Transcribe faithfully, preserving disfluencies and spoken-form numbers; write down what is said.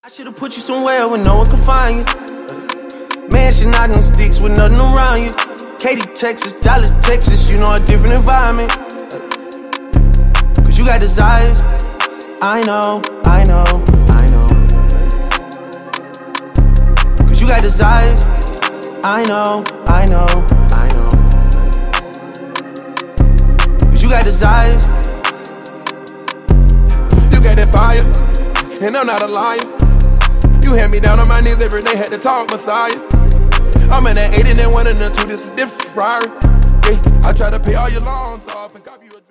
I should've put you somewhere where no one can find you. Mansion out in the sticks with nothing around you. Katy, Texas, Dallas, Texas, you know a different environment. Cause you got desires. I know, I know, I know. Cause you got desires. I know, I know, I know. Cause you got desires. You got that fire, and I'm not a liar. You had me down on my knees every day, had to talk Messiah. I'm in that eight and that one and the two, this is different Ferrari. Yeah, I try to pay all your loans off and copy you a